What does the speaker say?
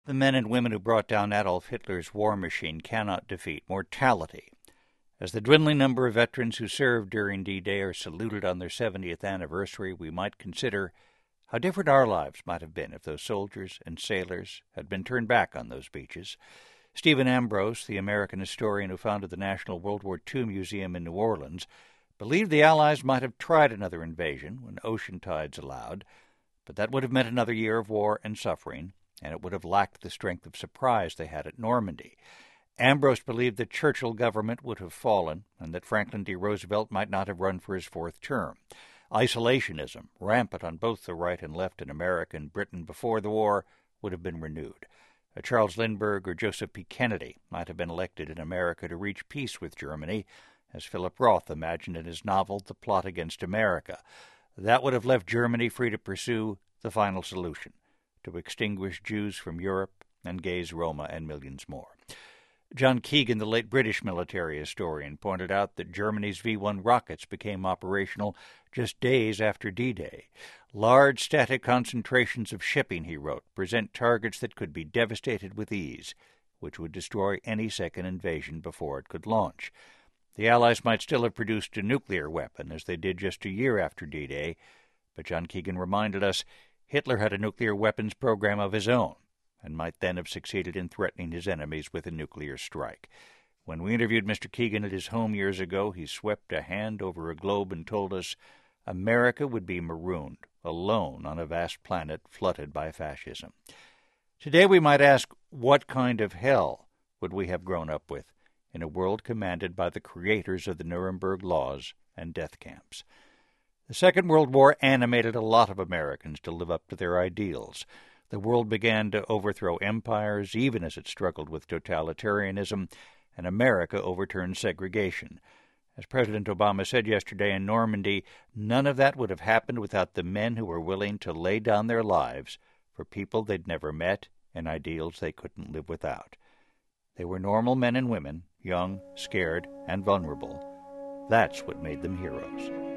The men and women who brought down Adolf Hitler's war machine cannot defeat mortality. As the dwindling number of veterans who served during D-Day are saluted on their 70th anniversary, we might consider how different our lives might have been if those soldiers and sailors had been turned back on those beaches. Stephen Ambrose, the American historian who founded the National World War II Museum in New Orleans, believed the Allies might have tried another invasion when ocean tides allowed, but that would have meant another year of war and suffering, and it would have lacked the strength of surprise they had at Normandy. Ambrose believed that Churchill government would have fallen and that Franklin D. Roosevelt might not have run for his fourth term. Isolationism, rampant on both the right and left in America and Britain before the war, would have been renewed. Charles Lindbergh or Joseph P. Kennedy might have been elected in America to reach peace with Germany, as Philip Roth imagined in his novel The Plot Against America. That would have left Germany free to pursue the final solution, to extinguish Jews from Europe and gaze Roma and millions more. John Keegan, the late British military historian, pointed out that Germany's V-1 rockets became operational just days after D-Day. Large static concentrations of shipping, he wrote, present targets that could be devastated with ease, which would destroy any second invasion before it could launch. The Allies might still have produced a nuclear weapon, as they did just a year after D-Day, but John Keegan reminded us Hitler had a nuclear weapons program of his own, and might then have succeeded in threatening his enemies with a nuclear strike. When we interviewed Mr. Keegan at his home years ago, he swept a hand over a globe and told us America would be marooned, alone on a vast planet flooded by fascism. Today we might ask, what kind of hell would we have grown up with in a world commanded by the creators of the Nuremberg laws and death camps? The Second World War animated a lot of Americans to live up to their ideals. The world began to overthrow empires, even as it struggled with totalitarianism, and America overturned segregation. As President Obama said yesterday in Normandy, none of that would have happened without the men who were willing to lay down their lives for people they'd never met and ideals they couldn't live without. They were normal men and women, young, scared, and vulnerable. That's what made them heroes.